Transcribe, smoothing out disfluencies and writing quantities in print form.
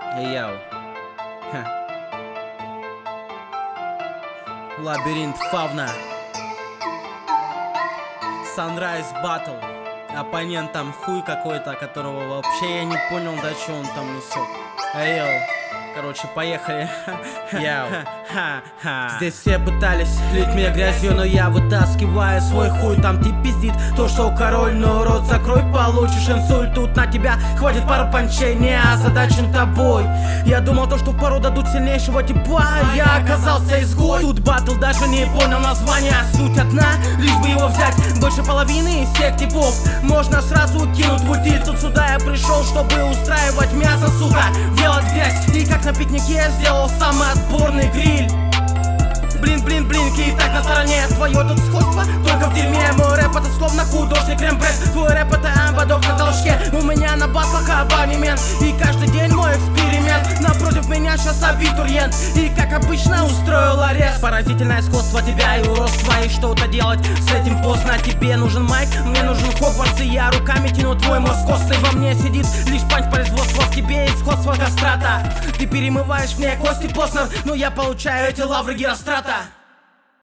Эй, яу. Лабиринт фауна. Sunrise Battle. Оппонент там хуй какой-то, которого вообще я не понял, да что он там несет. Эй, йоу. Короче, поехали. Яу. Здесь все пытались лить меня грязью, но я вытаскиваю свой хуй. Там ты пиздит то, что король, но рот закрой, получишь инсульт. Тут на тебя хватит пару панчей, не озадачен тобой. Я думал то, что в пару дадут сильнейшего типа, я оказался изгой. Тут батл даже не понял название, суть одна, лишь бы его взять. Больше половины из всех типов можно сразу кинуть в ульти. Тут сюда я пришел, чтобы устраивать мясо, сука, делать грязь. И как на пикнике я сделал самый отборный гриль. Блин, китай на стороне. Твое тут сходство только в дерьме. Мой рэп это словно художник Рембрандт. Твой рэп это амбадок на толчке. У меня на батлах абонемент. И каждый день мой эксперимент. Напротив меня сейчас абитуриент. И как обычно устроил арест. Поразительное сходство тебя и уродства. И что-то делать с этим поздно. Тебе нужен майк, мне нужен Хогвартс. И я руками тяну твой мозг костный. Во мне сидит лишь панч производства. В тебе и сходство кастрата. Ты перемываешь мне кости, Познер, но я получаю эти лавры Герострата.